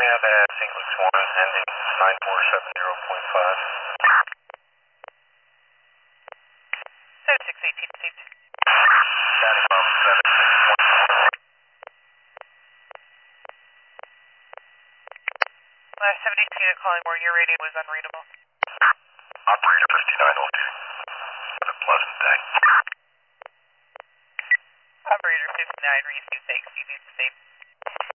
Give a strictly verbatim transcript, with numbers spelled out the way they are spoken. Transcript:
have at Saint Luke's one, ending nine four seven zero point five. seven six eighteen, received. County Mom seven six one. Last seventy-two unit calling where your rating was unreadable. Operator fifty-nine oh two. Have a pleasant day. Operator fifty-nine, receive, thanks, you do the same.